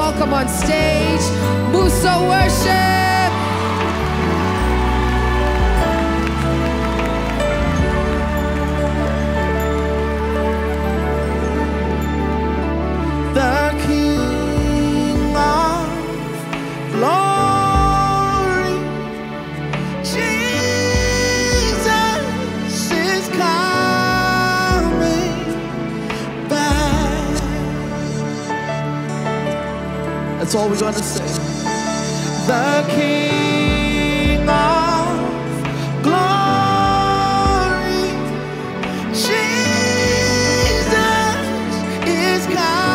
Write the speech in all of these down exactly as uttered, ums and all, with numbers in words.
welcome on stage. Muso Worship. The King of Glory, Jesus is coming back. That's all we're gonna say. The King of Glory, Jesus is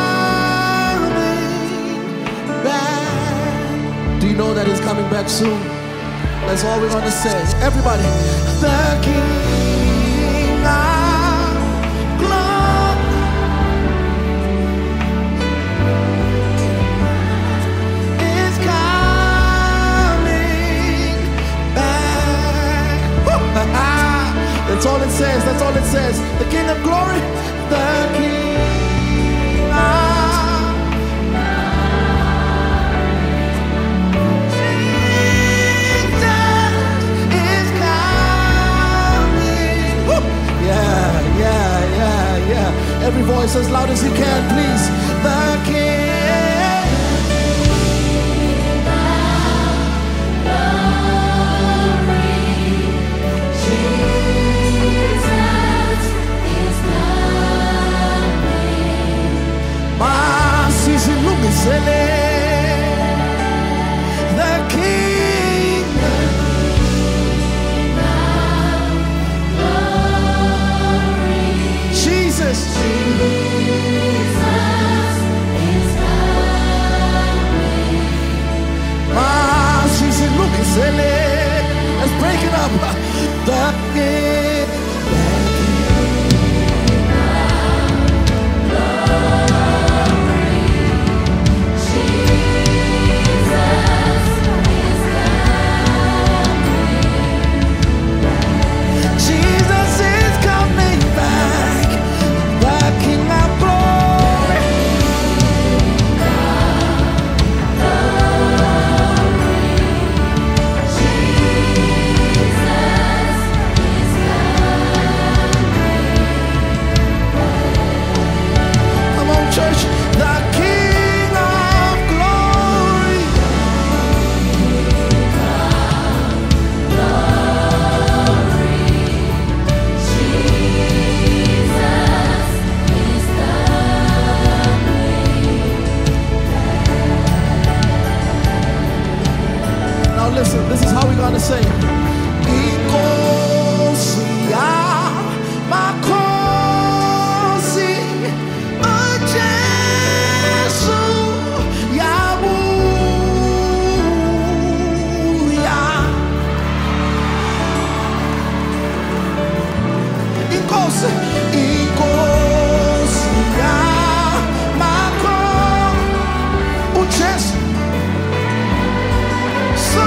coming back. Do you know that he's coming back soon? That's all we're gonna say. Everybody, the King of Glory, is coming back. That's all it says. That's all it says. The King of Glory, the King of every voice as loud as you can, please. The King. Mas ilumine the King. Jesus. Let's break it up. The King. Jesus is coming back. The King of Glory. Come on, church. The King of Glory. Now listen, this is how we're gonna say it. Ikosia makosi ujesu yabuya. Ikosi, ikosia mako ujesu. So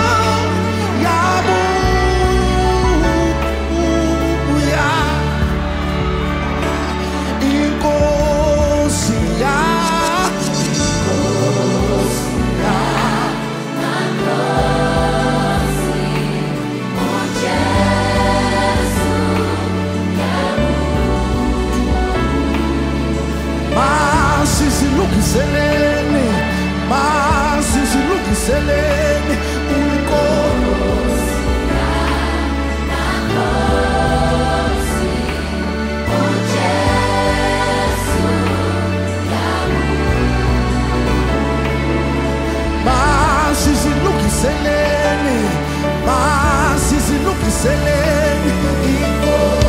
Selene, mas esse look selene, um coro. Mas esse look selene, mas esse look selene, um coro.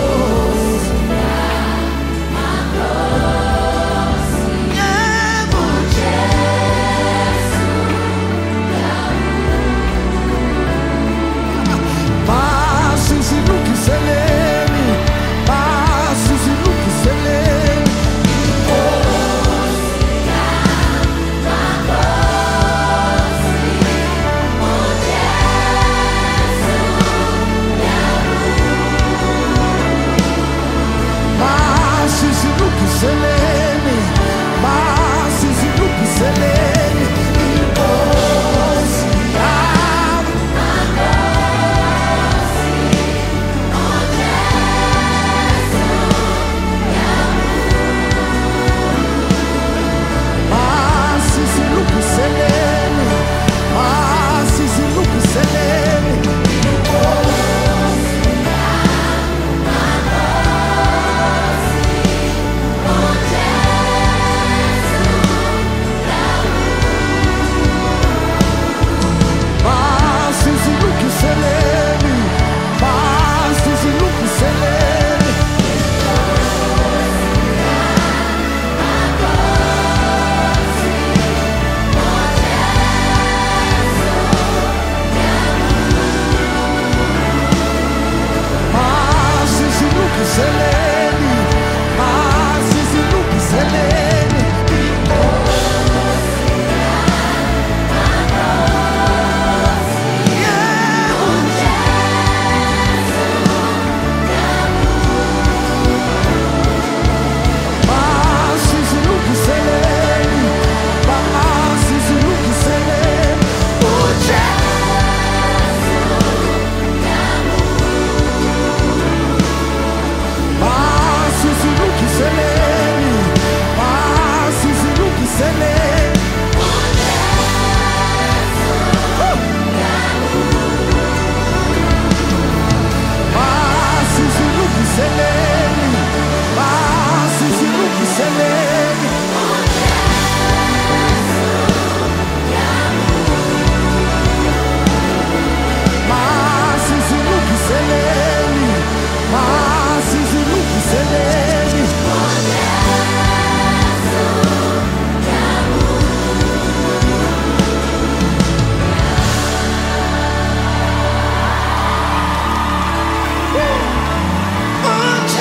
Selene.